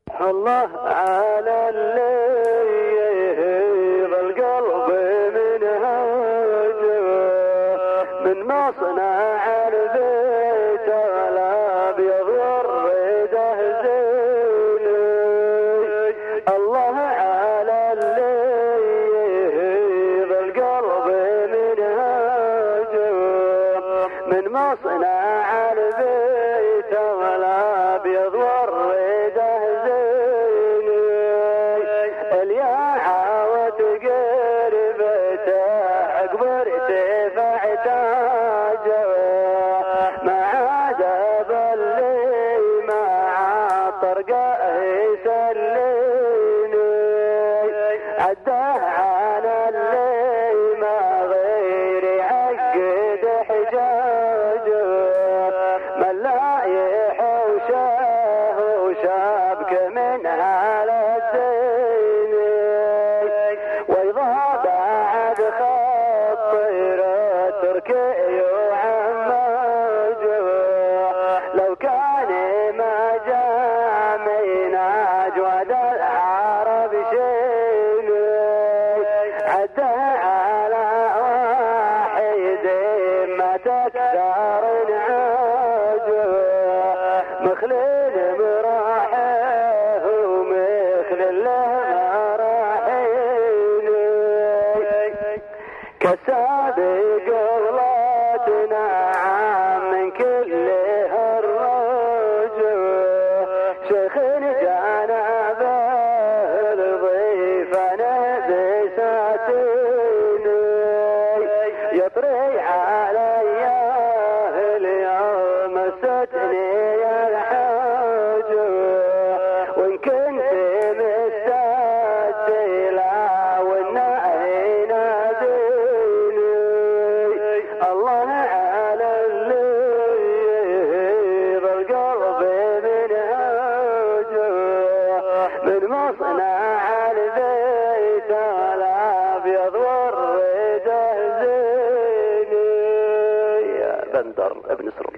الله على الليل القلب من هجر من مصنع البيت الابيض والرده زيني. الله على الليل القلب من هجر من مصنع البيت الابيض والرده زيني. الياعة وتقربته عقب ارتفاع تاجه ما عاد باللي مع طرقه يسليني. عداه على اللي ما غير يعقد حجاجه من لا يحوشه وشابك من على الدين. واذا بعد خطر تركي وعماجه لو كان ما جاء من اجود العرب شيني. عده على واحد ما تكثر نعاجه مخلل مراحه ومخلل له مراحيني. كالسابق غلاتنا عام من كل هالرجل شيخ جانا بالضيفانه بساتيني. يطري علي اليوم الستني الحاج وان كنت مستسلا والنهي ناديني. الله على الليل القلب من هجر من مصنع البيت الابيض والرده زيني. يا بندر ابن سرور.